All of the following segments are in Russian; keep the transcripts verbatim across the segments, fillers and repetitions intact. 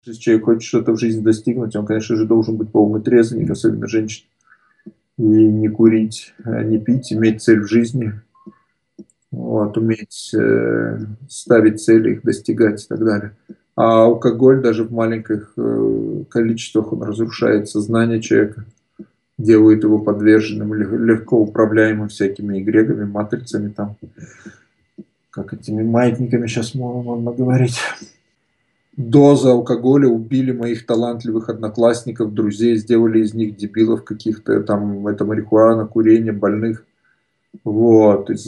Если человек хочет что-то в жизни достигнуть, он, конечно же, должен быть полный трезвенник, особенно женщина. И не курить, не пить, иметь цель в жизни, вот, уметь э, ставить цели, их достигать и так далее. А алкоголь даже в маленьких э, количествах он разрушает сознание человека, делает его подверженным, легко управляемым всякими эгрегами, матрицами, там, как этими маятниками сейчас можно говорить. Доза алкоголя убили моих талантливых одноклассников, друзей, сделали из них дебилов каких-то, там, это марихуана, курение, больных. Вот, из,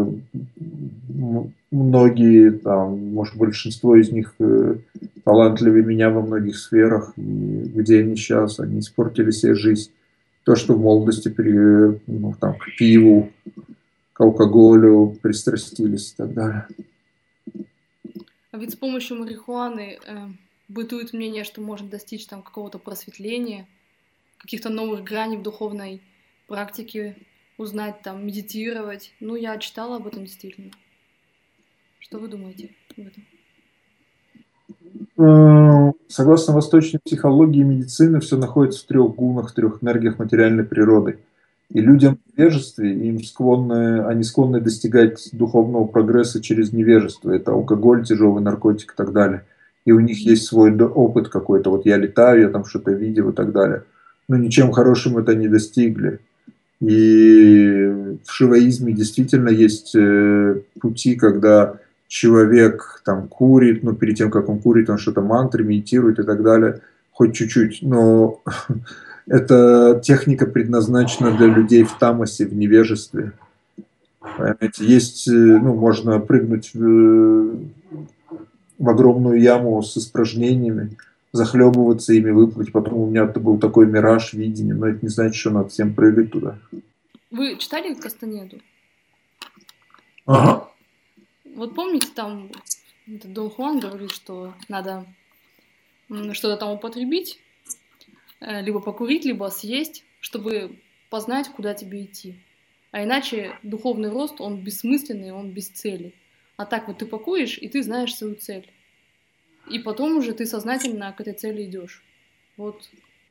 многие, там, может, большинство из них э, талантливее меня во многих сферах, и где они сейчас, они испортили себе жизнь. То, что в молодости при, ну, там, к пиву, к алкоголю пристрастились и так далее. А ведь с помощью марихуаны э, бытует мнение, что можно достичь там какого-то просветления, каких-то новых граней в духовной практике, узнать, там, медитировать. Ну, я читала об этом действительно. Что вы думаете об этом? Согласно восточной психологии и медицины, все находится в трех гунах, в трех энергиях материальной природы. И людям в невежестве, им склонны, они склонны достигать духовного прогресса через невежество. Это алкоголь, тяжелый наркотик и так далее. И у них есть свой опыт какой-то. Вот я летаю, я там что-то видел и так далее. Но ничем хорошим это не достигли. И в шиваизме действительно есть пути, когда человек там курит, но перед тем, как он курит, он что-то мантры, медитирует и так далее, хоть чуть-чуть. Но эта техника предназначена для людей в тамасе, в невежестве. Понимаете, есть, ну, можно прыгнуть в, в огромную яму с испражнениями, захлебываться ими, выплыть. Потом у меня был такой мираж видения, но это не значит, что надо всем прыгать туда. Вы читали Кастанеду? Ага. Вот помните, там Дон Хуан говорит, что надо что-то там употребить, либо покурить, либо съесть, чтобы познать, куда тебе идти. А иначе духовный рост, он бессмысленный, он без цели. А так вот ты покуришь, и ты знаешь свою цель. И потом уже ты сознательно к этой цели идешь. Вот.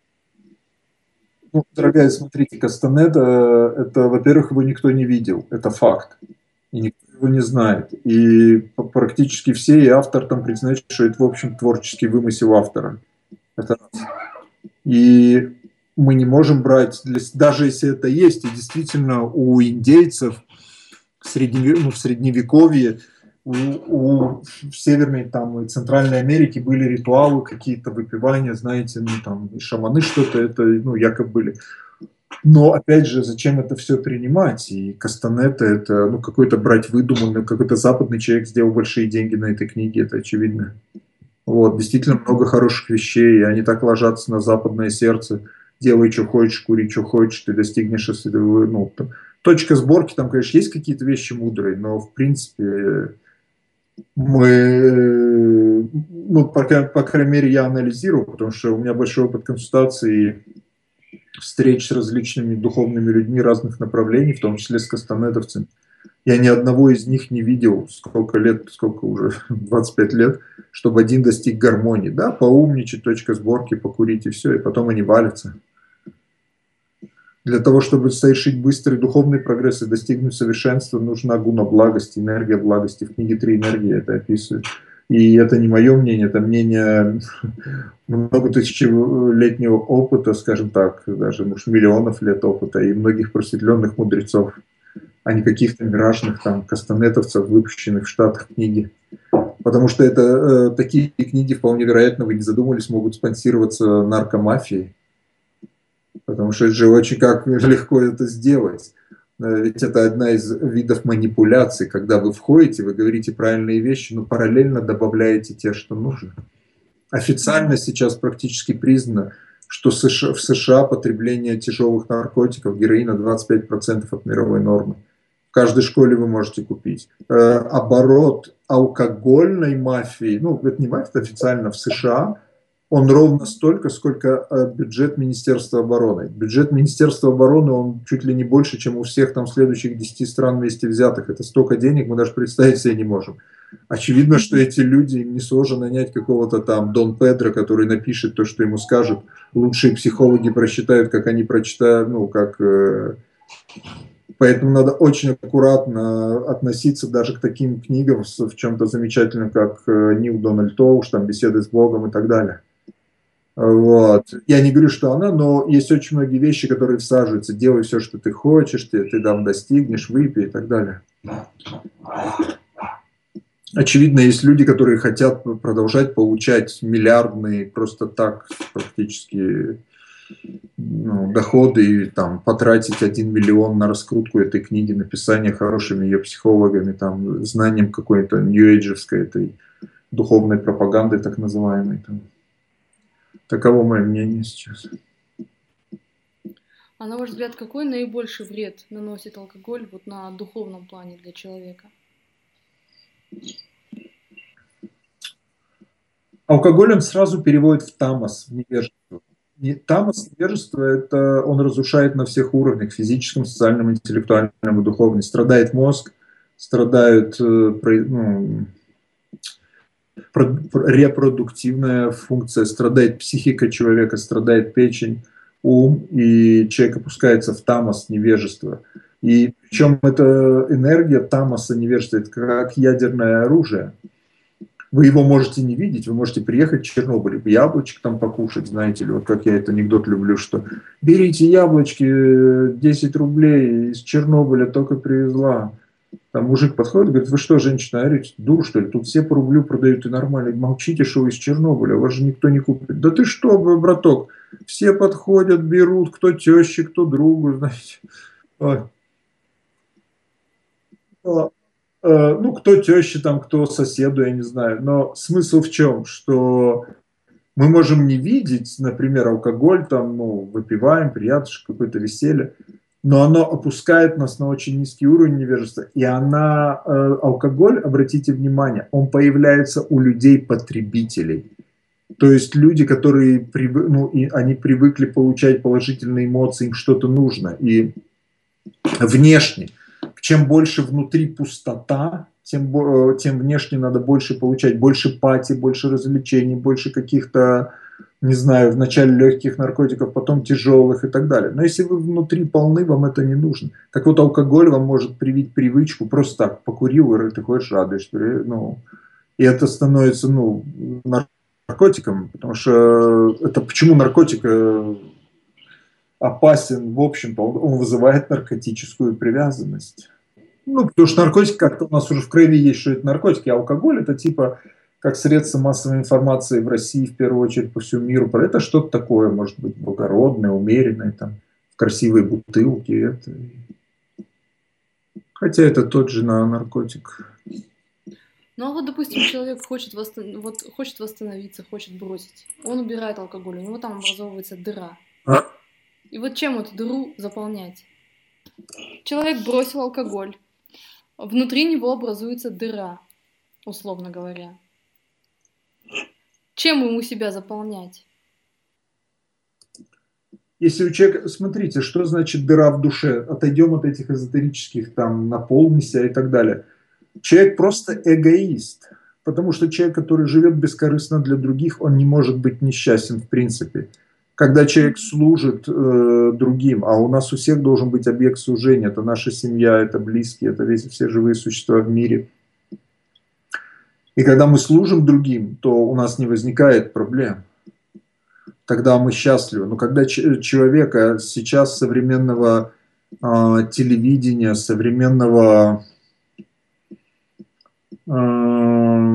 Ну, дорогая, смотрите, Кастанеда, это, во-первых, его никто не видел, это факт. И никто его не знает. И практически все, и автор там признают, что это, в общем, творческий вымысел автора. Это раз. И мы не можем брать, даже если это есть, и действительно у индейцев в, средневе, ну, в средневековье, у, у, в Северной там, и Центральной Америке были ритуалы какие-то, выпивания, знаете, ну там и шаманы что-то, это, ну, якобы были. Но, опять же, зачем это все принимать? И Кастанета, это, ну, какой-то брать выдуманный, какой-то западный человек сделал большие деньги на этой книге, это очевидно. Вот, действительно много хороших вещей, и они так ложатся на западное сердце. Делай, что хочешь, кури, что хочешь, ты достигнешь, ну, там, точка сборки, там, конечно, есть какие-то вещи мудрые, но, в принципе, мы, ну, по, по крайней мере, я анализирую, потому что у меня большой опыт консультации, встреч с различными духовными людьми разных направлений, в том числе с кастанедовцами. Я ни одного из них не видел, сколько лет, сколько уже, двадцать пять лет, чтобы один достиг гармонии. Да, поумничать, точка сборки, покурить и все, и потом они валятся. Для того, чтобы совершить быстрый духовный прогресс и достигнуть совершенства, нужна гуна благости, энергия благости. В книге «Три энергии» это описывают. И это не мое мнение, это мнение многотысячелетнего опыта, скажем так, даже, может, миллионов лет опыта и многих просветленных мудрецов, а не каких-то миражных там кастанетовцев, выпущенных в Штатах книги. Потому что это э, такие книги, вполне вероятно, вы не задумывались, могут спонсироваться наркомафией. Потому что это же очень как легко это сделать. Ведь это одна из видов манипуляций, когда вы входите, вы говорите правильные вещи, но параллельно добавляете те, что нужно. Официально сейчас практически признано, что в США потребление тяжелых наркотиков, героина двадцать пять процентов от мировой нормы. В каждой школе вы можете купить. Оборот алкогольной мафии, ну это не мафия, это официально в США, Он ровно столько, сколько э, бюджет Министерства обороны. Бюджет Министерства обороны, он чуть ли не больше, чем у всех там следующих десяти стран вместе взятых. Это столько денег, мы даже представить себе не можем. Очевидно, что эти люди, им не сложно нанять какого-то там Дон Педро, который напишет то, что ему скажут. Лучшие психологи просчитают, как они прочитают, ну, как... Э, Поэтому надо очень аккуратно относиться даже к таким книгам в чем-то замечательном, как Нил Дональд Тоуш, там «Беседы с Богом» и так далее. Вот. Я не говорю, что она, но есть очень многие вещи, которые всаживаются. Делай все, что ты хочешь, ты, ты там достигнешь, выпей и так далее. Очевидно, есть люди, которые хотят продолжать получать миллиардные просто так практически... Ну, доходы и там потратить один миллион на раскрутку этой книги, написание хорошими ее психологами, там, знанием какой-то нью-эйджевской этой духовной пропаганды, так называемой. Там. Таково мое мнение сейчас. А на ваш взгляд, какой наибольший вред наносит алкоголь вот на духовном плане для человека? Алкоголь он сразу переводит в тамос, в невежество. Тамос, невежество, это он разрушает на всех уровнях, физическом, социальном, интеллектуальном и духовном. Страдает мозг, страдают ну, репродуктивная функция, страдает психика человека, страдает печень, ум, и человек опускается в тамос, невежество. И причем эта энергия тамоса, невежества, это как ядерное оружие. Вы его можете не видеть, вы можете приехать в Чернобыль, яблочек там покушать, знаете ли, вот как я этот анекдот люблю, что берите яблочки, десять рублей из Чернобыля только привезла. Там мужик подходит, говорит, вы что, женщина, орете, дур, что ли, тут все по рублю продают и нормально, молчите, что вы из Чернобыля, вас же никто не купит. Да ты что, браток, все подходят, берут, кто теще, кто другу, знаете. Ну, кто теща, там, кто соседу, я не знаю. Но смысл в чем? Что мы можем не видеть, например, алкоголь, там, ну, выпиваем, приятно, какое-то веселье, но оно опускает нас на очень низкий уровень невежества. И она, э, алкоголь, обратите внимание, он появляется у людей-потребителей. То есть люди, которые привы, ну, и они привыкли получать положительные эмоции, им что-то нужно. И внешне. Чем больше внутри пустота, тем, тем внешне надо больше получать, больше пати, больше развлечений, больше каких-то, не знаю, вначале легких наркотиков, потом тяжелых и так далее. Но если вы внутри полны, вам это не нужно. Так вот, алкоголь вам может привить привычку, просто так, покурил, и ты ходишь, радуешься. Ну, и это становится, ну, наркотиком, потому что это почему наркотик опасен, в общем-то, он вызывает наркотическую привязанность. Ну, потому что наркотики, как-то у нас уже в крови есть, что это наркотики, а алкоголь это типа как средство массовой информации в России, в первую очередь, по всему миру. Это что-то такое, может быть, благородное, умеренное, там, в красивой бутылке. Это... Хотя это тот же наркотик. Ну, а вот, допустим, человек хочет, восстан... вот, хочет восстановиться, хочет бросить. Он убирает алкоголь, у него там образовывается дыра. А? И вот чем эту дыру заполнять? Человек бросил алкоголь. Внутри него образуется дыра, условно говоря. Чем ему себя заполнять? Если у человека... Смотрите, что значит дыра в душе? Отойдем от этих эзотерических, там, наполнися и так далее. Человек просто эгоист. Потому что человек, который живет бескорыстно для других, он не может быть несчастен в принципе. Когда человек служит э, другим, а у нас у всех должен быть объект служения, это наша семья, это близкие, это весь, все живые существа в мире. И когда мы служим другим, то у нас не возникает проблем. Тогда мы счастливы. Но когда человека сейчас современного э, телевидения, современного... Э,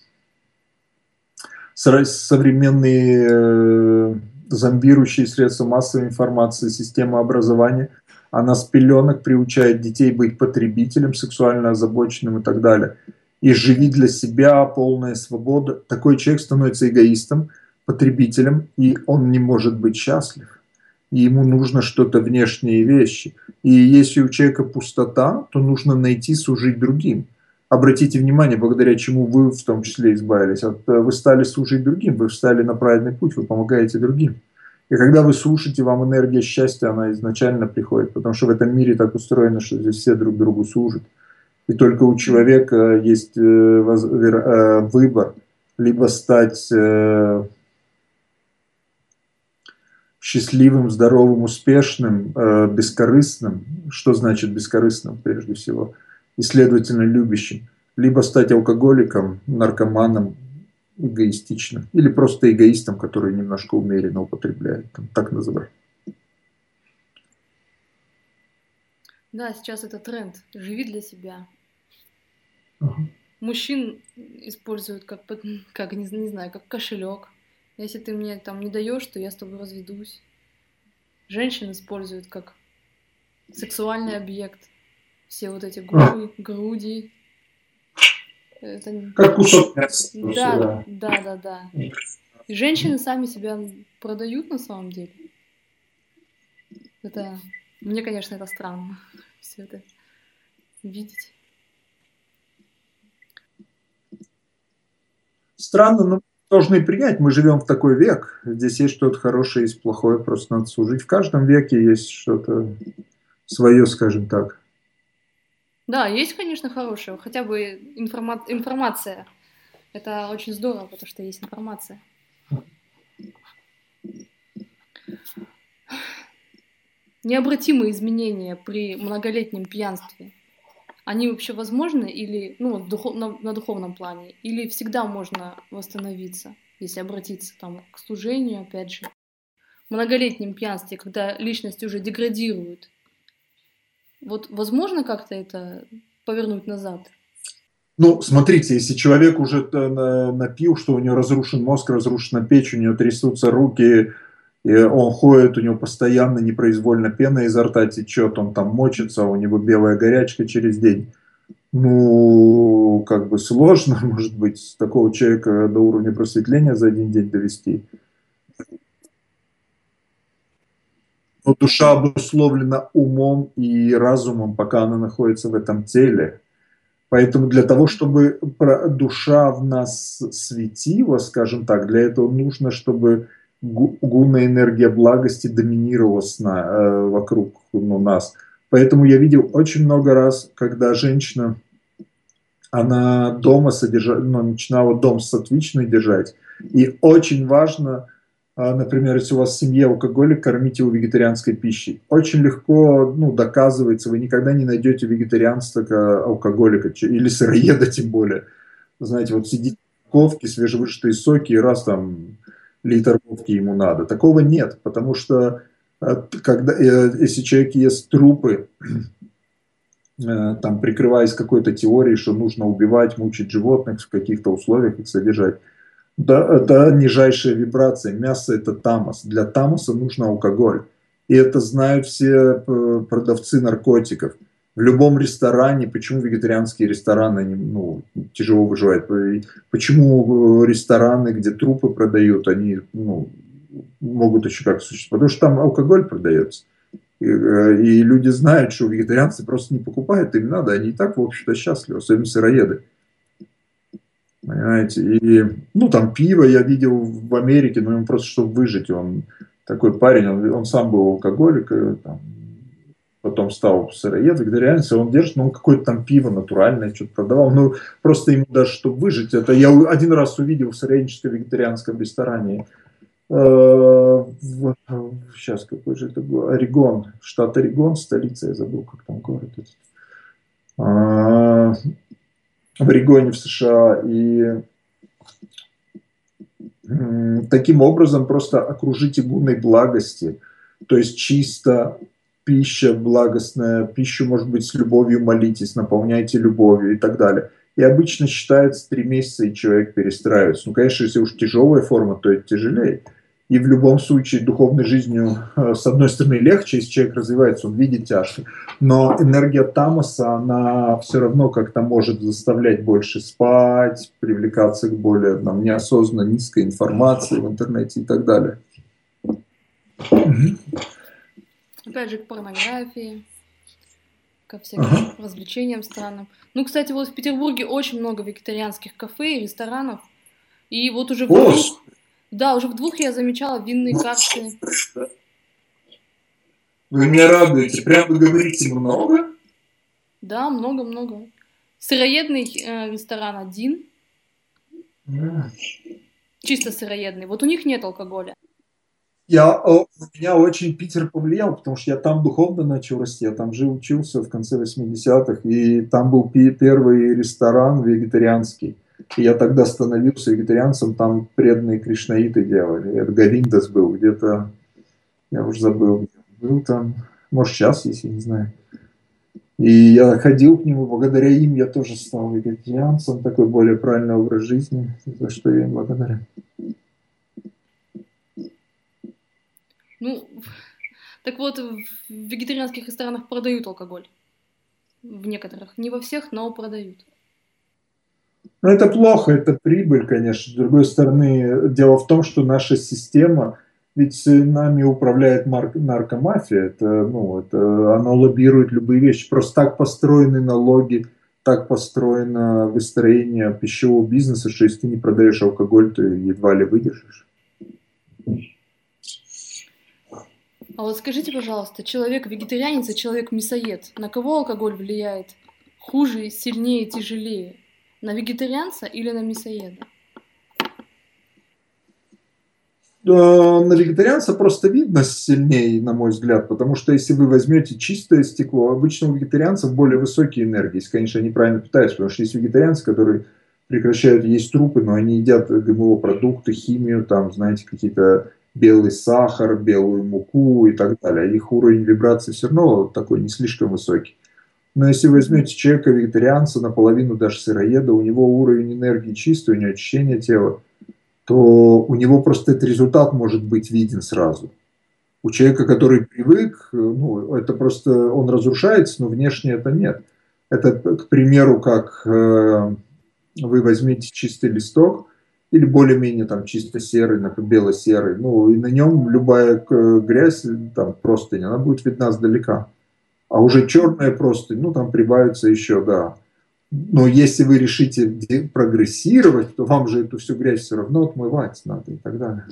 современные... Э, зомбирующие средства массовой информации, система образования, она с пеленок приучает детей быть потребителем, сексуально озабоченным и так далее. И живи для себя, полная свобода. Такой человек становится эгоистом, потребителем, и он не может быть счастлив. И ему нужно что-то внешние вещи. И если у человека пустота, то нужно найти служить другим. обратите внимание, благодаря чему вы в том числе избавились. Вот вы стали служить другим, вы встали на правильный путь, вы помогаете другим. И когда вы слушаете, вам энергия счастья, она изначально приходит, потому что в этом мире так устроено, что здесь все друг другу служат. И только у человека есть выбор либо стать счастливым, здоровым, успешным, бескорыстным. Что значит бескорыстным, прежде всего? И, следовательно, любящим. Либо стать алкоголиком, наркоманом, эгоистичным. Или просто эгоистом, который немножко умеренно употребляет. Так называем. Да, сейчас это тренд. Живи для себя. Ага. Мужчин используют как, как не, не знаю, как кошелек. Если ты мне там не даешь, то я с тобой разведусь. Женщин используют как сексуальный объект. Все вот эти губы, груди. Это... Как кусок мяса. Да, да, да, да. И женщины сами себя продают на самом деле. Это... Мне, конечно, это странно. Все это видеть. Странно, но должны принять. Мы живем в такой век. Здесь есть что-то хорошее, есть плохое. Просто надо служить. В каждом веке есть что-то свое, скажем так. Да, есть, конечно, хорошее. Хотя бы информа- информация. Это очень здорово, потому что есть информация. Необратимые изменения при многолетнем пьянстве, они вообще возможны или, ну, духов, на, на духовном плане? Или всегда можно восстановиться, если обратиться там, к служению, опять же? В многолетнем пьянстве, когда личность уже деградирует, вот возможно как-то это повернуть назад? Ну, смотрите, если человек уже напил, что у него разрушен мозг, разрушена печень, у него трясутся руки, и он ходит, у него постоянно непроизвольно пена изо рта течет, он там мочится, у него белая горячка через день. Ну, как бы сложно, может быть, такого человека до уровня просветления за один день довести. Но душа обусловлена умом и разумом, пока она находится в этом теле. Поэтому для того, чтобы душа в нас светила, скажем так, для этого нужно, чтобы гунна энергия благости доминировала сна, вокруг ну, нас. Поэтому я видел очень много раз, когда женщина, она дома содержала, ну, начинала дом сатвичный держать. И очень важно, например, если у вас в семье алкоголик, кормите его вегетарианской пищей. Очень легко, ну, доказывается, вы никогда не найдете вегетарианства, алкоголика или сыроеда тем более. Знаете, вот сидите в ковке, свежевыжатые соки, и раз там литр водки ему надо. Такого нет, потому что когда, если человек ест трупы, там, прикрываясь какой-то теорией, что нужно убивать, мучить животных, в каких-то условиях их содержать, да, это нижайшая вибрация. Мясо – это тамос. Для тамоса нужно алкоголь. И это знают все продавцы наркотиков. В любом ресторане, почему вегетарианские рестораны они, ну, тяжело выживают? Почему рестораны, где трупы продают, они ну, могут еще как существовать? Потому что там алкоголь продается. И, и люди знают, что вегетарианцы просто не покупают, им надо. Они и так, в общем-то, счастливы, особенно сыроеды. Понимаете, и, ну, там пиво я видел в Америке, но ему просто, чтобы выжить, он такой парень, он, он сам был алкоголик, там, потом стал сыроед, вегетарианец, он держит, ну, какое-то там пиво натуральное, что-то продавал, ну, просто ему даже, чтобы выжить, это я один раз увидел в сыроедческо-вегетарианском ресторане, э, в, сейчас, какой же это был, Орегон, штат Орегон, столица, я забыл, как там город этот. А, в Орегоне, в США, и таким образом просто окружите гунной благости, то есть чисто пища благостная, пищу, может быть, с любовью молитесь, наполняйте любовью и так далее. И обычно считается три месяца, и человек перестраивается. Ну, конечно, если уж тяжелая форма, то это тяжелее. И в любом случае духовной жизнью, с одной стороны, легче, если человек развивается, он видит тяжко. Но энергия тамоса, она все равно как-то может заставлять больше спать, привлекаться к более там, неосознанно низкой информации в интернете и так далее. Опять же, к порнографии, ко всяким Ага. развлечениям странным. Ну, кстати, вот в Петербурге очень много вегетарианских кафе и ресторанов. И вот уже в двух, Господи, да, уже в двух я замечала винные карты. вы меня радуете. Прям вы говорите много? Да, много-много. Сыроедный э, ресторан один, М. чисто сыроедный. Вот у них нет алкоголя. Я, о, на меня очень Питер повлиял, потому что я там духовно начал расти. Я там жил, учился в конце восьмидесятых, и там был пи- первый ресторан вегетарианский. И я тогда становился вегетарианцем, там преданные кришнаиты делали. Это Говиндас был где-то, я уже забыл, где он был там. Может, сейчас есть, я не знаю. И я ходил к нему, благодаря им я тоже стал вегетарианцем, такой более правильный образ жизни, за что я им благодарен. Ну, так вот, в вегетарианских ресторанах продают алкоголь. В некоторых. Не во всех, но продают. Ну, это плохо, это прибыль, конечно. С другой стороны, дело в том, что наша система, ведь нами управляет марк- наркомафия, это, ну, это, она лоббирует любые вещи. Просто так построены налоги, так построено выстроение пищевого бизнеса, что если ты не продаешь алкоголь, ты едва ли выдержишь. А вот скажите, пожалуйста, человек вегетарианец и человек мясоед, на кого алкоголь влияет хуже, сильнее, тяжелее? На вегетарианца или на мясоеда? На вегетарианца просто видно сильнее, на мой взгляд, потому что если вы возьмете чистое стекло, обычно у вегетарианцев более высокие энергии, если, конечно, они правильно питаются, потому что есть вегетарианцы, которые прекращают есть трупы, но они едят ГМО-продукты, химию, там, знаете, какие-то белый сахар, белую муку и так далее. Их уровень вибрации все равно такой не слишком высокий. Но если вы возьмете человека, вегетарианца, наполовину даже сыроеда, у него уровень энергии чистый, у него очищение тела, то у него просто этот результат может быть виден сразу. У человека, который привык, ну, это просто он разрушается, но внешне это нет. Это, к примеру, как э, вы возьмете чистый листок или более-менее там чисто серый, например, бело-серый, ну, и на нем любая э, грязь, там, простынь, она будет видна сдалека. А уже черная простынь, ну, там прибавится еще, да. Но если вы решите прогрессировать, то вам же эту всю грязь все равно отмывать надо и так далее.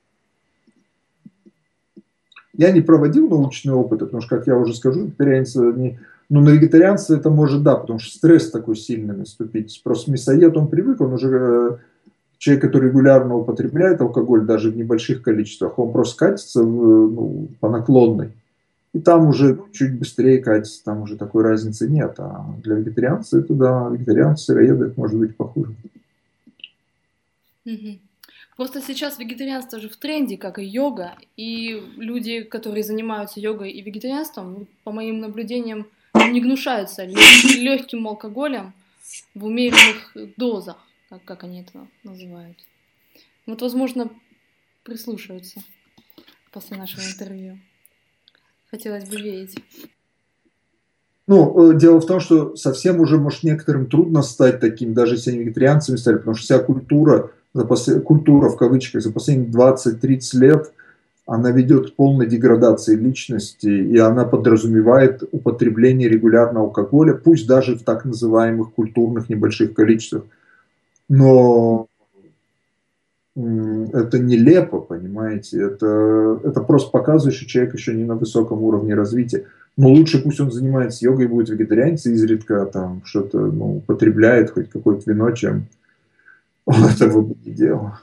Я не проводил научные опыты, потому что, как я уже скажу, вегетарианцы не... Ну, на вегетарианца это может, да, потому что стресс такой сильный наступить. Просто мясоед, он привык, он уже человек, который регулярно употребляет алкоголь, даже в небольших количествах, он просто катится в, ну, по наклонной. И там уже ну, чуть быстрее катится, там уже такой разницы нет. А для вегетарианца это, да, вегетарианцы, сыроеды, это может быть похуже. Мгм. Просто сейчас вегетарианство же в тренде, как и йога, и люди, которые занимаются йогой и вегетарианством, ну, по моим наблюдениям, не гнушаются легким алкоголем в умеренных дозах, как, как они это называют. Вот, возможно, прислушаются после нашего интервью. Хотелось бы верить. Ну, дело в том, что совсем уже, может, некоторым трудно стать таким, даже если они вегетарианцами стали, потому что вся культура, за пос... культура в кавычках, за последние двадцать-тридцать лет, она ведет к полной деградации личности, и она подразумевает употребление регулярного алкоголя, пусть даже в так называемых культурных небольших количествах. Но это нелепо, понимаете, это, это просто показывает, что человек еще не на высоком уровне развития. Но лучше пусть он занимается йогой, будет вегетарианец, изредка там что-то ну, употребляет, хоть какое-то вино, чем он этого бы не делал.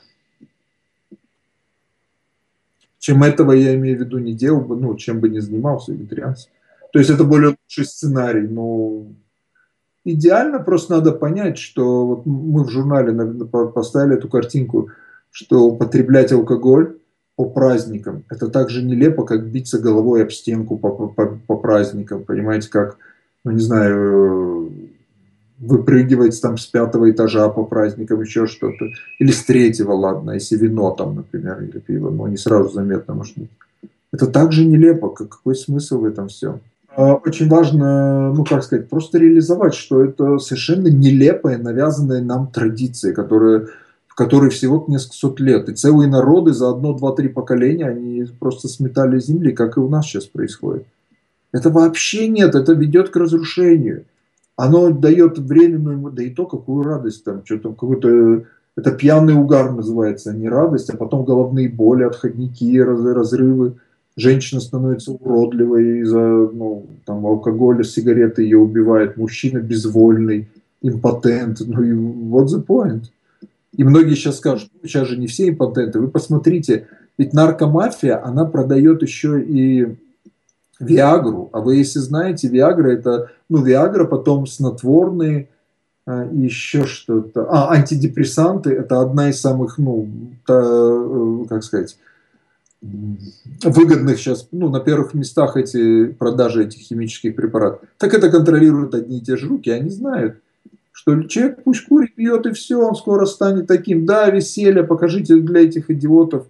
Чем этого, я имею в виду, не делал бы, ну, чем бы не занимался вегетарианцем. То есть это более лучший сценарий, но идеально просто надо понять, что вот мы в журнале поставили эту картинку, что употреблять алкоголь по праздникам, это так же нелепо, как биться головой об стенку по, по, по праздникам, понимаете, как, ну не знаю, выпрыгивать там с пятого этажа по праздникам, еще что-то, или с третьего, ладно, если вино там, например, или пиво, но не сразу заметно, может быть. Это так же нелепо, как, какой смысл в этом всем? Очень важно, ну как сказать, просто реализовать, что это совершенно нелепая, навязанная нам традиция, которая, в которой всего несколько сот лет. И целые народы за одно, два, три поколения, они просто сметали земли, как и у нас сейчас происходит. Это вообще нет, это ведет к разрушению. Оно дает временную, да и то, какую радость там, что там, какой-то, это пьяный угар называется, а не радость, а потом головные боли, отходники, разрывы. Женщина становится уродливой из-за ну, там, алкоголя, сигареты ее убивает, мужчина безвольный, импотент, ну и what's the point? И многие сейчас скажут, ну, сейчас же не все импотенты, вы посмотрите, ведь наркомафия, она продает еще и Виагру, а вы если знаете, Виагра это, ну, Виагра, потом снотворные, а, и еще что-то, а, антидепрессанты, это одна из самых, ну, та, как сказать, выгодных сейчас, ну, на первых местах эти продажи этих химических препаратов. Так это контролируют одни и те же руки, они знают, что человек пусть курит, пьет и все, он скоро станет таким, да, веселье, покажите для этих идиотов,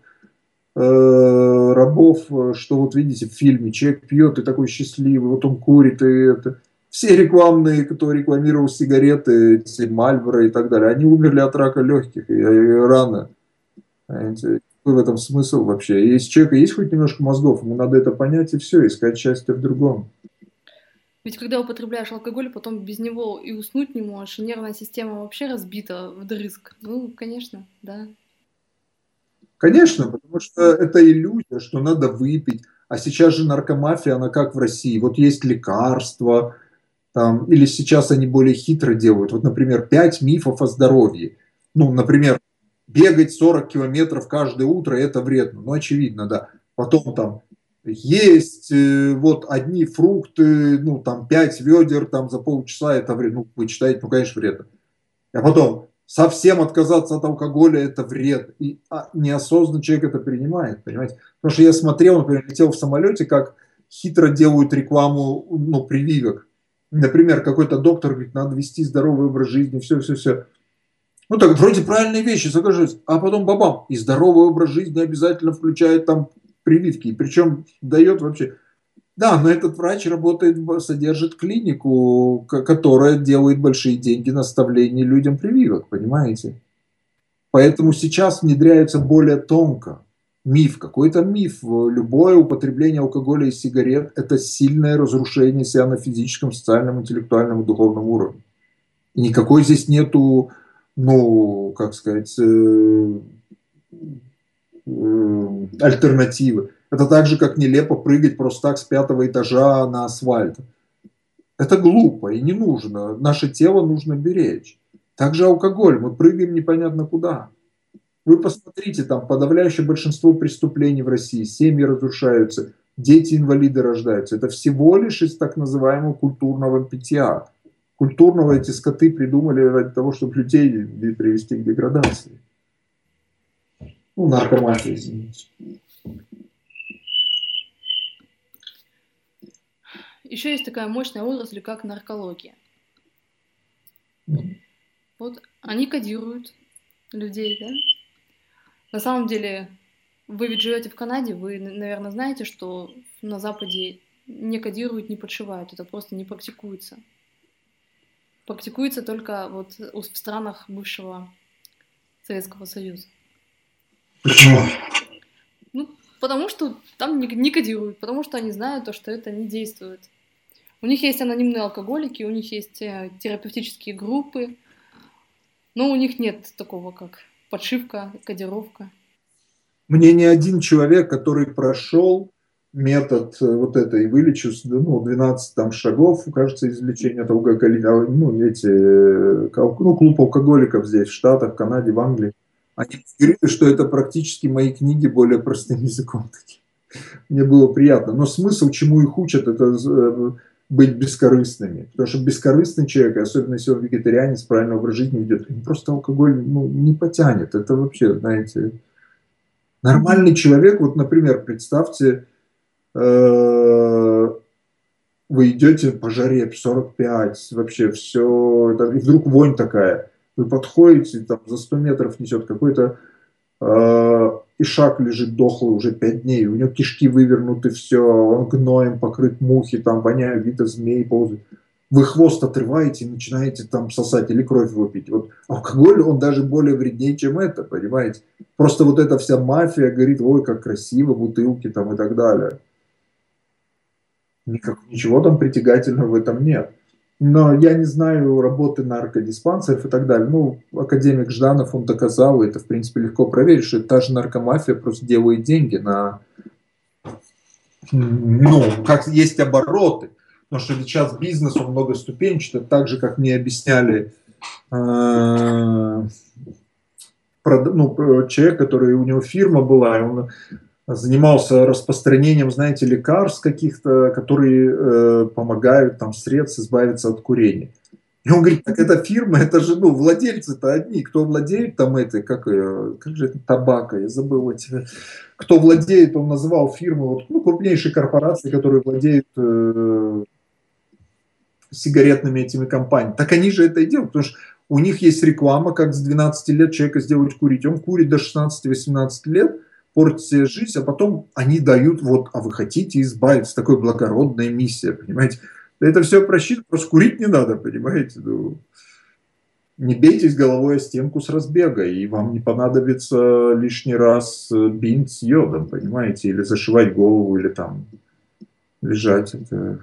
рабов, что вот видите в фильме, человек пьет и такой счастливый, вот он курит, и это. Все рекламные, кто рекламировал сигареты, эти Мальборо и так далее, они умерли от рака легких и, и рано. Понимаете? Какой в этом смысл вообще? Если у человека есть хоть немножко мозгов, ему надо это понять и все, искать счастье в другом. Ведь когда употребляешь алкоголь, потом без него и уснуть не можешь, и нервная система вообще разбита вдрызг. Ну, конечно, да. Конечно, потому что это иллюзия, что надо выпить. А сейчас же наркомафия, она как в России. Вот есть лекарства, там, или сейчас они более хитро делают. Вот, например, пять мифов о здоровье. Ну, например, бегать сорок километров каждое утро – это вредно. Ну, очевидно, да. Потом там есть э, вот одни фрукты, ну, там пять ведер там за полчаса – это вредно. Ну, вы читаете, ну, конечно, вредно. А потом совсем отказаться от алкоголя – это вред. И а, неосознанно человек это принимает, понимаете? Потому что я смотрел, например, летел в самолете, как хитро делают рекламу, ну, прививок. Например, какой-то доктор говорит, надо вести здоровый образ жизни, все-все-все. Ну так, вроде правильные вещи, соглашусь. А потом бабам, и здоровый образ жизни обязательно включает там прививки. Причем дает вообще... Да, но этот врач работает, содержит клинику, которая делает большие деньги на оставление людям прививок, понимаете? Поэтому сейчас внедряется более тонко. Миф, какой-то миф. Любое употребление алкоголя и сигарет – это сильное разрушение себя на физическом, социальном, интеллектуальном и духовном уровне. И никакой здесь нету, ну, как сказать, э, э, альтернативы. Это так же, как нелепо прыгать просто так с пятого этажа на асфальт. Это глупо и не нужно. Наше тело нужно беречь. Также алкоголь. Мы прыгаем непонятно куда. Вы посмотрите, там подавляющее большинство преступлений в России, семьи разрушаются, дети-инвалиды рождаются. Это всего лишь из так называемого культурного питья. Культурного эти скоты придумали ради того, чтобы людей привести к деградации. Ну, наркомания, извините. Еще есть такая мощная отрасль, как наркология. Mm-hmm. Вот они кодируют людей, да? На самом деле, вы ведь живете в Канаде, вы, наверное, знаете, что на Западе не кодируют, не подшивают, это просто не практикуется. Практикуется только вот в странах бывшего Советского Союза. Почему? Ну, потому что там не кодируют, потому что они знают то, что это не действует. У них есть анонимные алкоголики, у них есть терапевтические группы, но у них нет такого, как подшивка, кодировка. Мне ни один человек, который прошел метод вот этой вылечу, ну, двенадцать там шагов, кажется, излечения от алкоголя, ну, эти, ну, клуб алкоголиков здесь, в Штатах, в Канаде, в Англии, они говорили, что это практически мои книги более простым языком. Мне было приятно. Но смысл, чему их учат, это быть бескорыстными. Потому что бескорыстный человек, особенно если он вегетарианец, правильный образ жизни ведет, он просто алкоголь, ну, не потянет. Это вообще, знаете... Нормальный человек, вот, например, представьте, э, вы идете по жаре в сорок пять, вообще все, и вдруг вонь такая, вы подходите, там за сто метров несет какой-то э, ишак лежит дохлый уже пять дней, у него кишки вывернуты, все, он гноем покрыт, мухи, там воняют, видно змеи ползают. Вы хвост отрываете и начинаете там сосать или кровь выпить. Вот алкоголь, он даже более вреднее, чем это, понимаете? Просто вот эта вся мафия говорит, ой, как красиво, бутылки там и так далее. Никак, ничего там притягательного в этом нет. Но я не знаю работы наркодиспансеров и так далее. Ну, академик Жданов, он доказал, и это, в принципе, легко проверить, что та же наркомафия просто делает деньги на, ну, как есть обороты. Потому что сейчас бизнес, он многоступенчатый, так же, как мне объясняли, э, ну, человек, который, у него фирма была, и он занимался распространением, знаете, лекарств каких-то, которые э, помогают, там, средств избавиться от курения. И он говорит, так эта фирма, это же, ну, владельцы-то одни, кто владеет там этой, как, как же это, табака, я забыл эти, кто владеет, он называл фирмы, вот, ну, крупнейшие корпорации, которые владеют э, сигаретными этими компаниями. Так они же это и делают, потому что у них есть реклама, как с двенадцати лет человека сделать курить. Он курит до шестнадцати-восемнадцати лет, портит себе жизнь, а потом они дают, вот, а вы хотите избавиться, такой благородная миссия, понимаете. Это все просчитано, просто курить не надо, понимаете. Ну, не бейтесь головой о стенку с разбега, и вам не понадобится лишний раз бинт с йодом, понимаете, или зашивать голову, или там лежать. Это...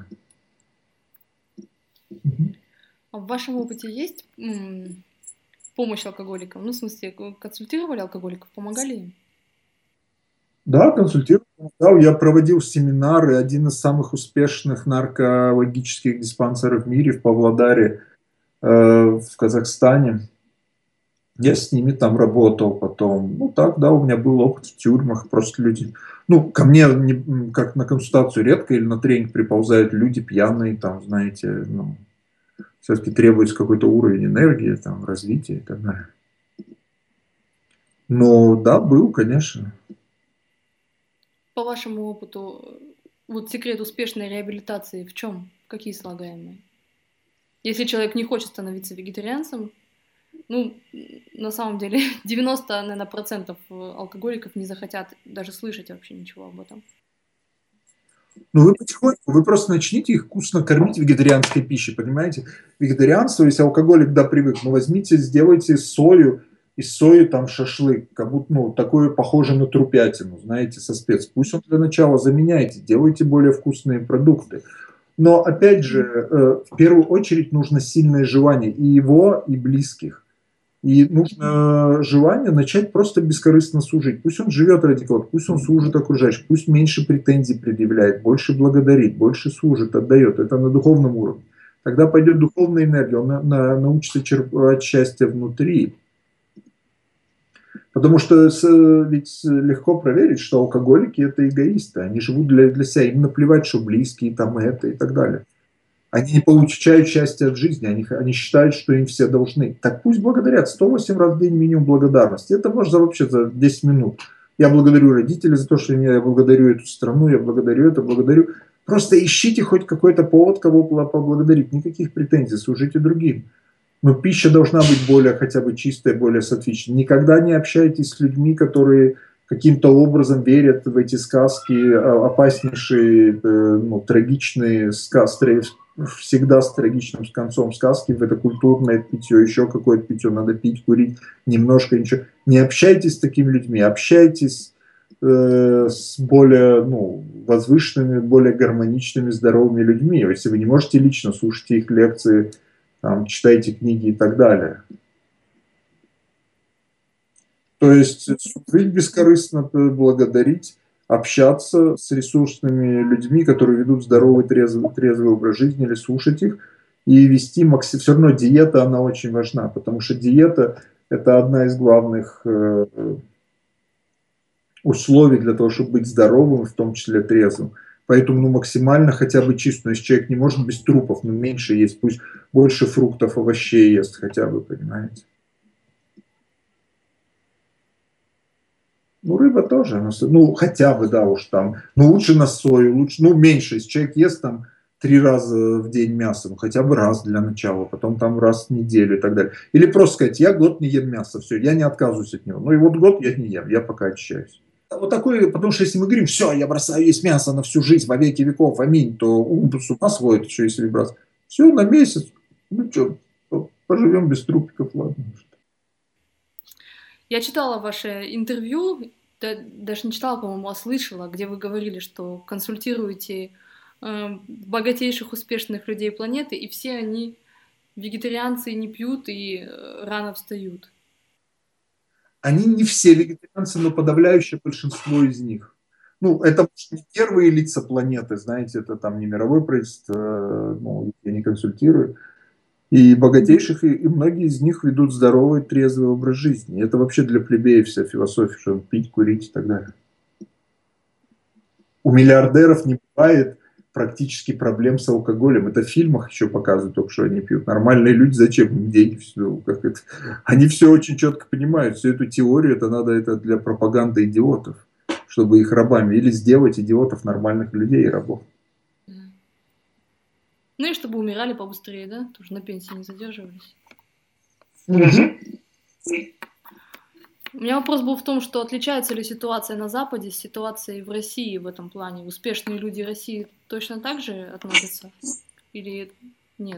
А в вашем опыте есть м, помощь алкоголикам? Ну, в смысле, консультировали алкоголиков, помогали им? Да, консультировал. Да, я проводил семинары. Один из самых успешных наркологических диспансеров в мире в Павлодаре, э, в Казахстане. Я с ними там работал потом. Ну так, да, у меня был опыт в тюрьмах. Просто люди... Ну, ко мне не, как на консультацию редко или на тренинг приползают люди пьяные, там, знаете, ну, все-таки требуется какой-то уровень энергии, там, развития и так далее. Но да, был, конечно. По вашему опыту, вот секрет успешной реабилитации в чем? Какие слагаемые? Если человек не хочет становиться вегетарианцем, ну, на самом деле, девяносто, наверное, процентов алкоголиков не захотят даже слышать вообще ничего об этом. Ну, вы потихоньку, вы просто начните их вкусно кормить вегетарианской пищей, понимаете? Вегетарианство, если алкоголик, да, привык, ну, возьмите, сделайте сою, из сои там шашлык, как будто, ну, такое похоже на трупятину, знаете, со спец. Пусть он для начала заменяйте, делайте более вкусные продукты. Но, опять же, э, в первую очередь нужно сильное желание и его, и близких. И нужно желание начать просто бескорыстно служить. Пусть он живет ради кого-то, пусть он служит окружающим, пусть меньше претензий предъявляет, больше благодарит, больше служит, отдает. Это на духовном уровне. Тогда пойдет духовная энергия, он на, на, научится черпать счастье внутри. Потому что с, ведь легко проверить, что алкоголики это эгоисты. Они живут для, для себя, им наплевать, что близкие, там это и так далее. Они не получают счастья от жизни, они, они считают, что им все должны. Так пусть благодарят. сто восемь раз в день минимум благодарности. Это можно вообще за десять минут. Я благодарю родителей за то, что меня, я благодарю эту страну, я благодарю это, благодарю. Просто ищите хоть какой-то повод, кого поблагодарить. Никаких претензий, служите другим. Но пища должна быть более хотя бы чистая, более сатвичная. Никогда не общайтесь с людьми, которые каким-то образом верят в эти сказки, опаснейшие, ну, трагичные сказки, всегда с трагичным концом сказки, в это культурное питье, еще какое-то питье, надо пить, курить, немножко ничего. Не общайтесь с такими людьми, общайтесь э, с более, ну, возвышенными, более гармоничными, здоровыми людьми. Если вы не можете лично, слушайте их лекции, там, читайте книги и так далее. То есть служить бескорыстно, благодарить, общаться с ресурсными людьми, которые ведут здоровый, трезвый, трезвый образ жизни, или слушать их, и вести максимум. Все равно диета, она очень важна, потому что диета – это одна из главных э, условий для того, чтобы быть здоровым, в том числе трезвым. Поэтому ну, максимально хотя бы чисто. Если человек не может без трупов, но меньше есть, пусть больше фруктов, овощей ест хотя бы, понимаете. Ну, рыба тоже, ну, хотя бы, да, уж там, ну, лучше на сою, лучше, ну, меньше, если человек ест там три раза в день мясо, ну, хотя бы раз для начала, потом там раз в неделю и так далее. Или просто сказать, я год не ем мясо, все, я не отказываюсь от него. Ну, и вот год я не ем, я пока очищаюсь. Вот такой, потому что если мы говорим, все, я бросаю есть мясо на всю жизнь, во веки веков, аминь, то ум с ума сводит еще, если брать. Все, на месяц, ну, что, поживем без трупиков, ладно. Я читала ваше интервью, да, даже не читала, по-моему, а слышала, где вы говорили, что консультируете э, богатейших, успешных людей планеты, и все они вегетарианцы, не пьют и э, рано встают. Они не все вегетарианцы, но подавляющее большинство из них. Ну, это не первые лица планеты, знаете, это там не мировое правительство, ну, я не консультирую. И богатейших, и, и многие из них ведут здоровый, трезвый образ жизни. Это вообще для плебеев вся философия, что пить, курить и так далее. У миллиардеров не бывает практически проблем с алкоголем. Это в фильмах еще показывают, только что они пьют. Нормальные люди, зачем им деньги? Все, как это? Они все очень четко понимают. Всю эту теорию, это надо это для пропаганды идиотов, чтобы их рабами. Или сделать идиотов нормальных людей и рабов. Ну и чтобы умирали побыстрее, да? Тоже на пенсии не задерживались. Угу. У меня вопрос был в том, что отличается ли ситуация на Западе с ситуацией в России в этом плане? Успешные люди России точно так же относятся? Или нет?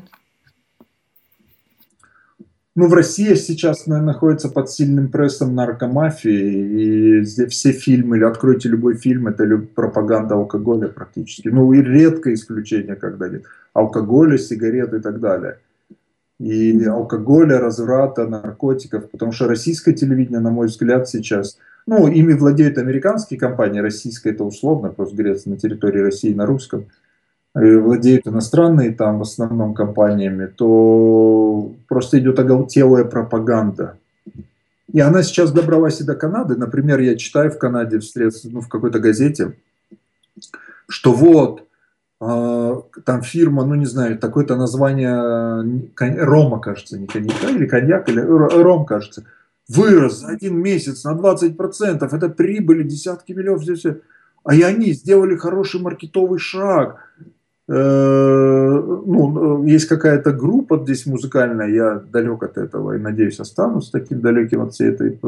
Ну, в России сейчас находится под сильным прессом наркомафии, и здесь все фильмы, или откройте любой фильм, это пропаганда алкоголя практически. Ну, и редкое исключение, когда нет. Алкоголя, сигареты и так далее. И алкоголя, разврата, наркотиков, потому что российское телевидение, на мой взгляд, сейчас, ну, ими владеют американские компании, российское это условно, просто говорится на территории России на русском, владеют иностранные там в основном компаниями, то просто идет оголтелая пропаганда. И она сейчас добралась и до Канады. Например, я читаю в Канаде в, средств, ну, в какой-то газете, что вот, э, там фирма, ну не знаю, такое-то название, рома, кажется, не коньяка, или коньяк, или ром, кажется, вырос за один месяц на двадцать процентов. Это прибыли десятки миллионов. Здесь, а и они сделали хороший маркетовый шаг. Ну, есть какая-то группа здесь музыкальная, я далек от этого и, надеюсь, останусь таким далеким от всей этой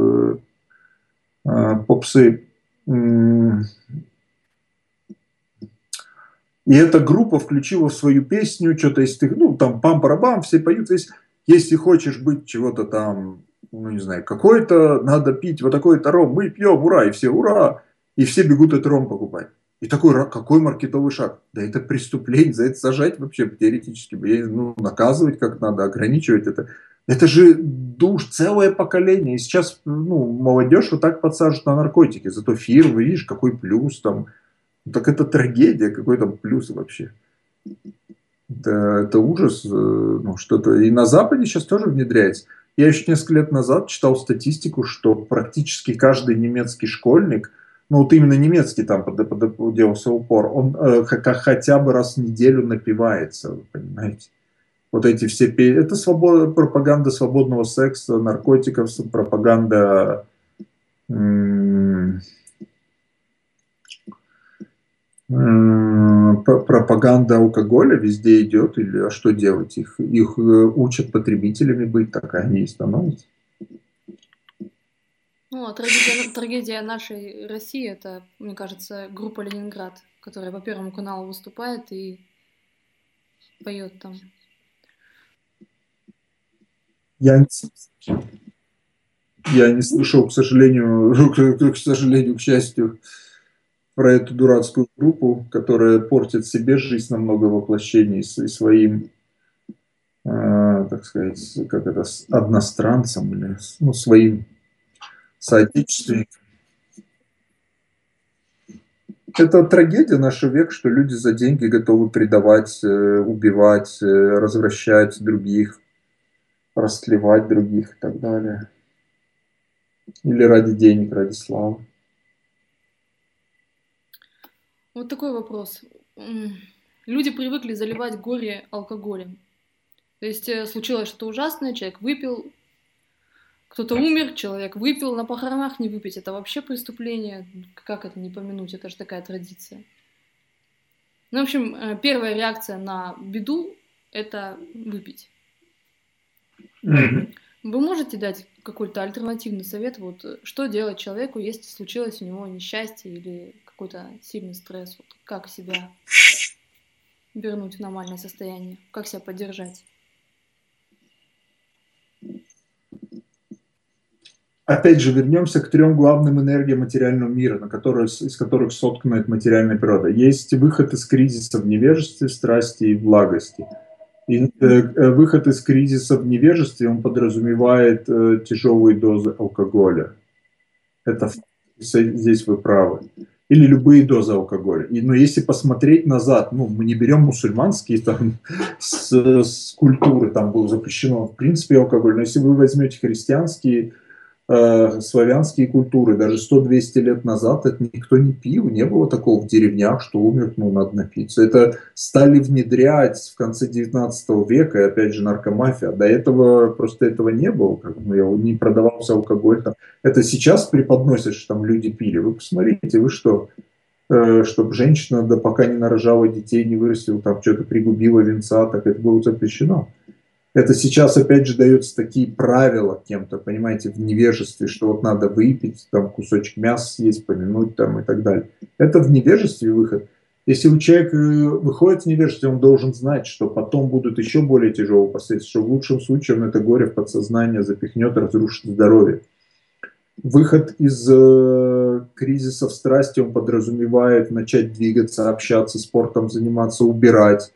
попсы. И эта группа включила в свою песню что-то из tych, ну, там пам-парабам, все поют. Если, если хочешь быть чего-то там, ну, не знаю, какой-то, надо пить вот такой-то ром, мы пьем, ура, и все, ура, и все бегут этот ром покупать. И такой, какой маркетовый шаг? Да это преступление, за это сажать вообще теоретически, ну, наказывать как надо, ограничивать это. Это же душ, целое поколение. И сейчас, ну, молодежь вот так подсаживают на наркотики. Зато фирмы, видишь, какой плюс там. Так это трагедия, какой там плюс вообще. Это, это ужас. Ну, что-то. И на Западе сейчас тоже внедряется. Я еще несколько лет назад читал статистику, что практически каждый немецкий школьник, ну вот именно немецкий там делался упор, он э, хотя бы раз в неделю напивается, вы понимаете. Вот эти все... Это свобода, пропаганда свободного секса, наркотиков, пропаганда... М- пропаганда алкоголя везде идет, или а что делать? Их, их учат потребителями быть, так они и становятся. Ну, а трагедия, трагедия нашей России, это, мне кажется, группа «Ленинград», которая по Первому каналу выступает и поет там. Я не, я не слышал, к сожалению, к сожалению, к счастью, про эту дурацкую группу, которая портит себе жизнь на много воплощений и своим, э, так сказать, как это, одностранцам или, ну, своим соотечественникам. Это трагедия нашего века, что люди за деньги готовы предавать, убивать, развращать других, растлевать других и так далее. Или ради денег, ради славы. Вот такой вопрос. Люди привыкли заливать горе алкоголем. То есть случилось что-то ужасное, человек выпил, кто-то умер, человек выпил, на похоронах не выпить. Это вообще преступление. Как это не помянуть? Это же такая традиция. Ну, в общем, первая реакция на беду – это выпить. Mm-hmm. Вы можете дать какой-то альтернативный совет, вот что делать человеку, если случилось у него несчастье или какой-то сильный стресс? Вот, как себя вернуть в нормальное состояние? Как себя поддержать? опять же, вернемся к трем главным энергиям материального мира, на которые, из которых соткана эта материальная природа. Есть выход из кризиса в невежестве, страсти и благости. И э, э, выход из кризиса в невежестве, он подразумевает э, тяжелые дозы алкоголя. Это здесь вы правы. Или любые дозы алкоголя. И, но если посмотреть назад, ну, мы не берем мусульманские там, с, с культуры, там было запрещено в принципе алкоголь, но если вы возьмете христианские, э, славянские культуры, даже сто-двести лет назад это никто не пил, не было такого в деревнях, что умер, ну, надо напиться. Это стали внедрять в конце девятнадцатого века, и опять же наркомафия. До этого просто этого не было, как, ну, не продавался алкоголь. Там. Это сейчас преподносят, что там люди пили. Вы посмотрите, вы что, э, чтобы женщина, да пока не нарожала детей, не вырастила, там что-то пригубила винца, так это было запрещено. Это сейчас, опять же, даются такие правила кем-то, понимаете, в невежестве, что вот надо выпить, там, кусочек мяса съесть, помянуть там и так далее. Это в невежестве выход. Если у человека выходит в невежестве, он должен знать, что потом будут еще более тяжелые последствия, что в лучшем случае он это горе в подсознание запихнет, разрушит здоровье. Выход из э, кризиса в страсти, он подразумевает начать двигаться, общаться, спортом заниматься, убирать.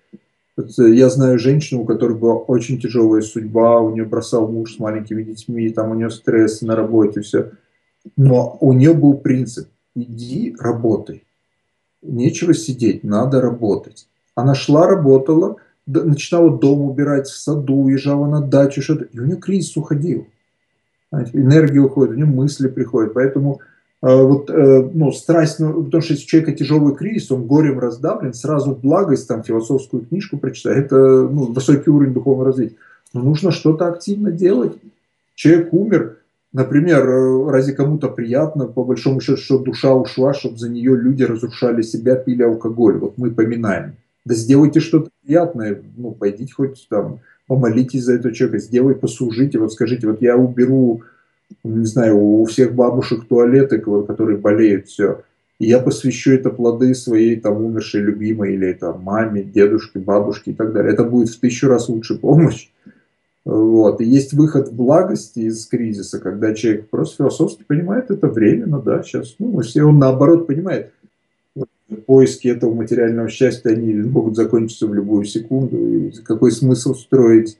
Я знаю женщину, у которой была очень тяжелая судьба, у нее бросал муж с маленькими детьми, там у нее стресс на работе, все. Но у нее был принцип: иди работай, нечего сидеть, надо работать. Она шла, работала, начинала дом убирать, в саду, уезжала на дачу, что-то, и у нее кризис уходил. Энергия уходит, у нее мысли приходят, поэтому вот, ну, страсть, ну, потому что если у человека тяжелый кризис, он горем раздавлен, сразу благость, там, философскую книжку прочитать, это, ну, высокий уровень духовного развития. Но нужно что-то активно делать. Человек умер, например, разве кому-то приятно, по большому счету, что душа ушла, чтобы за нее люди разрушали себя, пили алкоголь, вот мы поминаем. Да сделайте что-то приятное, ну, пойдите хоть там, помолитесь за этого человека, сделайте, послужите, вот скажите, вот я уберу, не знаю, у всех бабушек туалеты, которые болеют, все. И я посвящу это плоды своей там умершей любимой или там маме, дедушке, бабушке и так далее. Это будет в тысячу раз лучше помощь. Вот. И есть выход в благости из кризиса, когда человек просто философски понимает, это временно, да, сейчас, ну, если он наоборот понимает, поиски этого материального счастья, они могут закончиться в любую секунду. И какой смысл строить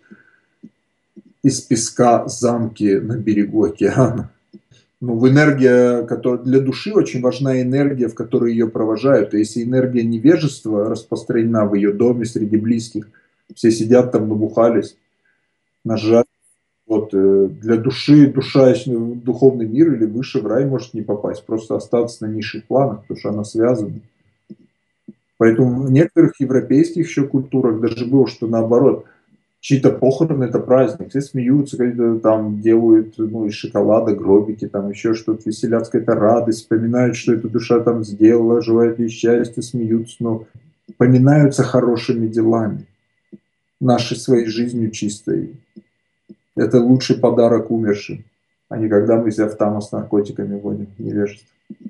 из песка замки на берегу океана? Ну, в энергия, которая для души очень важна энергия, в которой ее провожают. И если энергия невежества распространена в ее доме, среди близких, все сидят там, набухались, нажать. Вот, для души, душа, духовный мир или выше в рай может не попасть, просто остаться на низших планах, потому что она связана. Поэтому в некоторых европейских еще культурах даже было, что наоборот, чьи-то похороны – это праздник. Все смеются, когда там делают, ну, из шоколада гробики, там еще что-то, веселятся, какая-то радость, вспоминают, что эта душа там сделала, желают ей счастья, смеются, но поминаются хорошими делами, нашей своей жизнью чистой. Это лучший подарок умершим, а не когда мы себя в таму с наркотиками вводим в невежество.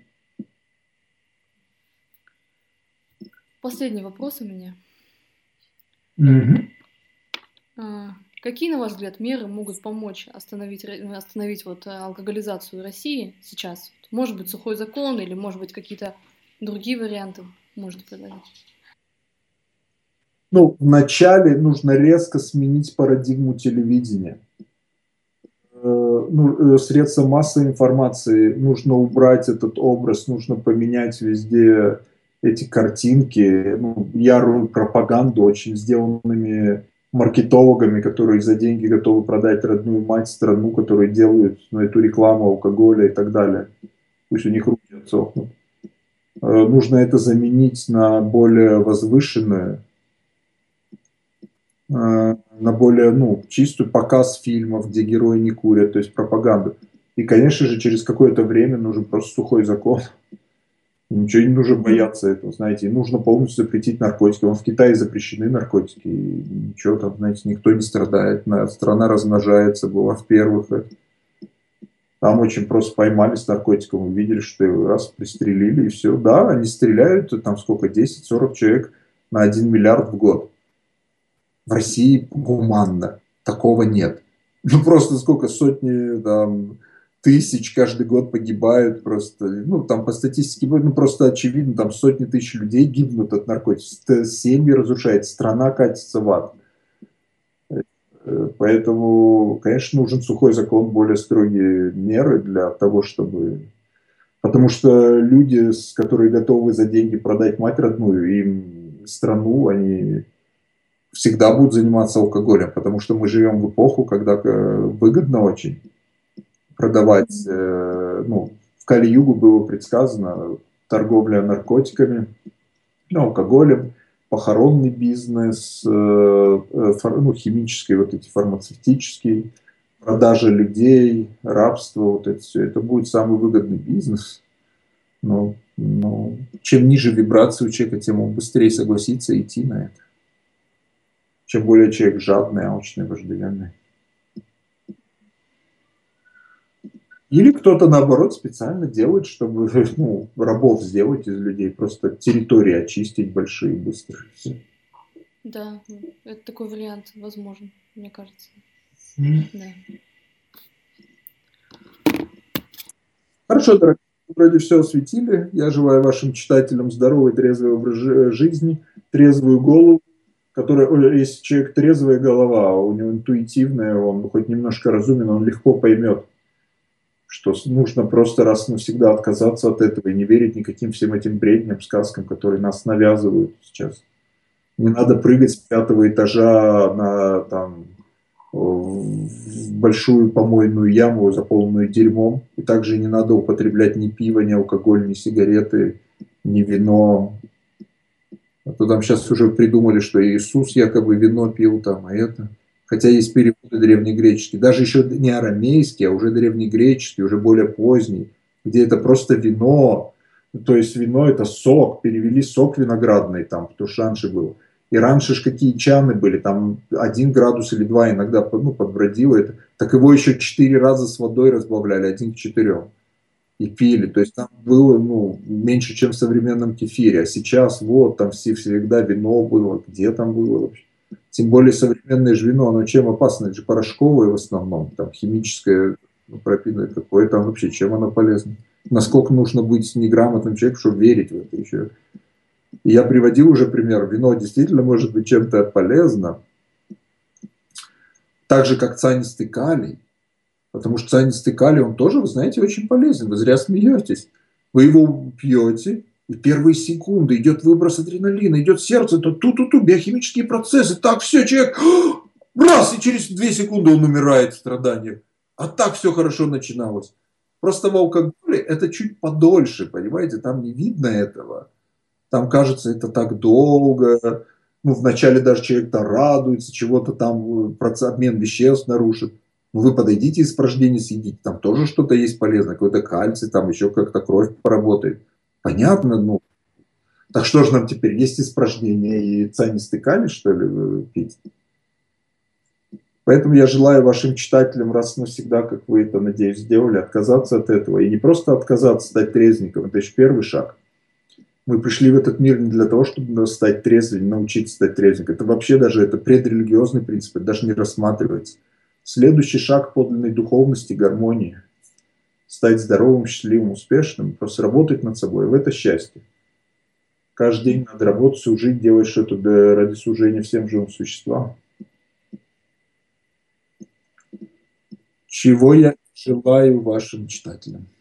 Последний вопрос у меня. Mm-hmm. Какие, на ваш взгляд, меры могут помочь остановить, остановить вот алкоголизацию России сейчас? Может быть, сухой закон или, может быть, какие-то другие варианты можете предложить? Ну, вначале нужно резко сменить парадигму телевидения. Ну, средства массовой информации, нужно убрать этот образ, нужно поменять везде эти картинки, ну, ярую пропаганду, очень сделанными маркетологами, которые за деньги готовы продать родную мать, страну, которые делают, ну, эту рекламу алкоголя и так далее. Пусть у них руки отсохнут. Нужно это заменить на более возвышенное, на более, ну, чистую показ фильмов, где герои не курят, то есть пропаганду. И, конечно же, через какое-то время нужен просто сухой закон. Ничего не нужно бояться этого, знаете. И нужно полностью запретить наркотики. Вон в Китае запрещены наркотики. И ничего там, знаете, никто не страдает. Страна размножается, была в первых. Там очень просто поймали с наркотиком, увидели, что его раз пристрелили, и все. Да, они стреляют, там сколько, десять-сорок человек на один миллиард в год. В России гуманно. Такого нет. Ну, просто сколько, сотни, там, тысяч каждый год погибают просто, ну, там по статистике, ну, просто очевидно, там сотни тысяч людей гибнут от наркотиков, семьи разрушается, страна катится в ад. Поэтому, конечно, нужен сухой закон, более строгие меры для того, чтобы... Потому что люди, которые готовы за деньги продать мать родную, им страну, они всегда будут заниматься алкоголем, потому что мы живем в эпоху, когда выгодно очень продавать, ну, в Кали-югу было предсказано торговля наркотиками, ну, алкоголем, похоронный бизнес, ну, химический, вот эти фармацевтический, продажа людей, рабство, вот это все, это будет самый выгодный бизнес. Но, но чем ниже вибрации у человека, тем он быстрее согласится идти на это. Чем более человек жадный, алчный, вожделенный. Или кто-то, наоборот, специально делает, чтобы, ну, рабов сделать из людей, просто территории очистить большие быстро. Все. Да, это такой вариант возможен, мне кажется. Mm. Да. Хорошо, дорогие, вроде все осветили. Я желаю вашим читателям здоровой, трезвой образ жизни, трезвую голову, которая, если человек трезвая голова, у него интуитивная, он хоть немножко разумен, он легко поймет, что нужно просто раз и навсегда отказаться от этого и не верить никаким всем этим бредням, сказкам, которые нас навязывают сейчас. Не надо прыгать с пятого этажа на, там, в большую помойную яму, заполненную дерьмом. И также не надо употреблять ни пиво, ни алкоголь, ни сигареты, ни вино. А то там сейчас уже придумали, что Иисус якобы вино пил там, а это... Хотя есть переводы древнегреческие, даже еще не арамейские, а уже древнегреческие, уже более поздние, где это просто вино. То есть вино это сок, перевели сок виноградный там, потому что раньше было. И раньше ж какие чаны были, там один градус или два иногда, ну, подбродило это. Так его еще четыре раза с водой разбавляли, один к четырем. И пили. То есть там было, ну, меньше, чем в современном кефире. А сейчас вот там все, всегда вино было. Где там было вообще? Тем более современное же вино, оно чем опасно? Это же порошковое в основном. Там химическое, ну, пропитанное какое там вообще, чем оно полезно? Насколько нужно быть неграмотным человеком, чтобы верить в это еще? И я приводил уже пример. Вино действительно может быть чем-то полезно. Так же, как цианистый калий. Потому что цианистый калий, он тоже, вы знаете, очень полезен. Вы зря смеетесь. Вы его пьете, и в первые секунды идет выброс адреналина, идет сердце, то ту-ту-ту, биохимические процессы. Так, все, человек, раз, и через две секунды он умирает в страданиях. А так все хорошо начиналось. Просто в алкоголе это чуть подольше, понимаете, там не видно этого. Там кажется, это так долго. Ну, вначале даже человек-то радуется, чего-то там обмен веществ нарушит. Ну, вы подойдите испражнение съедите, там тоже что-то есть полезное, какой-то кальций, там еще как-то кровь поработает. Понятно, ну. Так что же нам теперь, есть испражнения и цианистый калий, что ли, пить? Поэтому я желаю вашим читателям раз и навсегда, как вы это, надеюсь, сделали, отказаться от этого. И не просто отказаться, стать трезвенником, это еще первый шаг. Мы пришли в этот мир не для того, чтобы стать трезвым, научиться стать трезвенником. Это вообще даже это предрелигиозный принцип, это даже не рассматривается. Следующий шаг подлинной духовности, гармонии. Стать здоровым, счастливым, успешным, просто работать над собой. В это счастье. Каждый день надо работать, служить, делать что-то ради служения всем живым существам. Чего я желаю вашим читателям.